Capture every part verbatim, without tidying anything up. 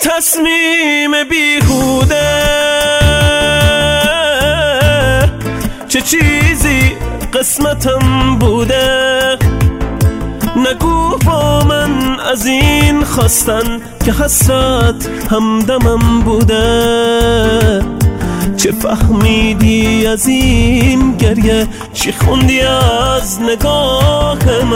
تصمیم بیهوده چه چیزی قسمتم بوده. نگو با من از این خواستن که حسرت همدمم بوده. چه فهمیدی از این گریه، چی خوندی از نگاه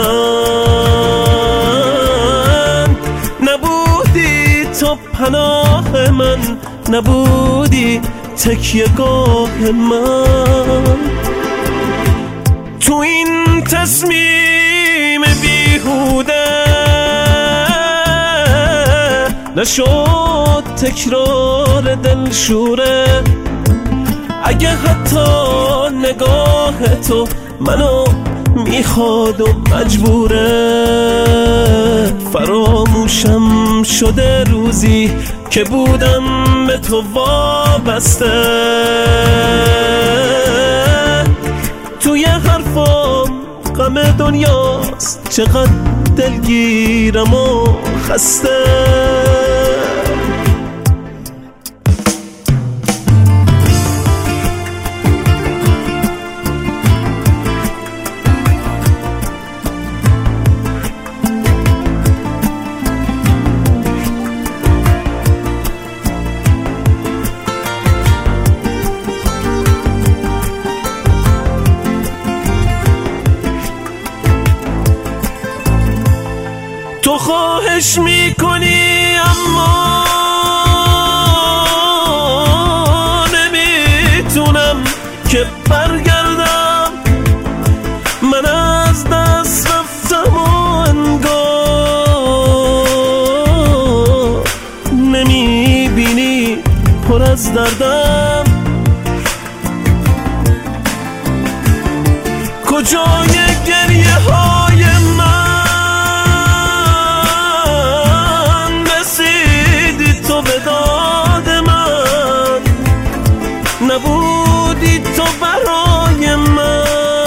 من؟ نبودی تو پناه من، نبودی تکیه گاه من. تو این تصمیم بیهوده نشد تکرار دلشوره. اگه حتی نگاه تو منو میخواد و مجبوره. فراموشم شده روزی که بودم به تو وابسته. توی حرفام غم دنیاست، چقدر دلگیرم و خسته. تو خواهش میکنی اما نمیتونم که برگردم. من از دست رفتم و انگار نمیبینی پر از دردم. کجای گریه های من؟ نبودی تو برای من،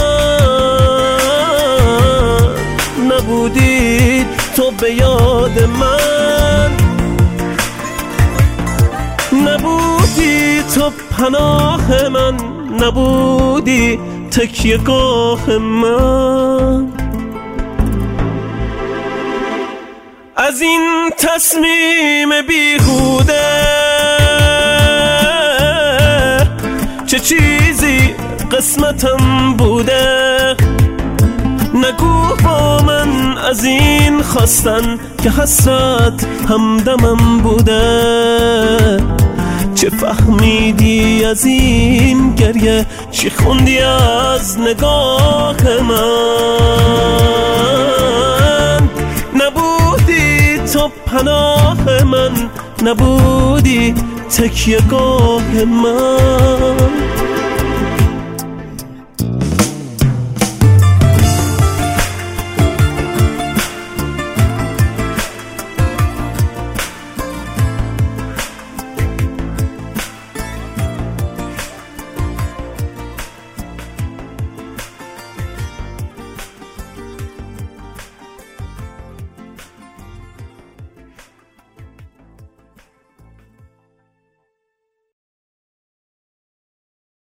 نبودی تو به یاد من. نبودی تو پناه من، نبودی تکیه گاه من. از این تصمیم بیهوده چه چیزی قسمتم بوده. نگو با من از این خواستن که حسرت همدمم بوده. چه فهمیدی از این گریه، چی خوندی از نگاه من؟ نبودی تو پناه من، نبودی تکیه گاه من.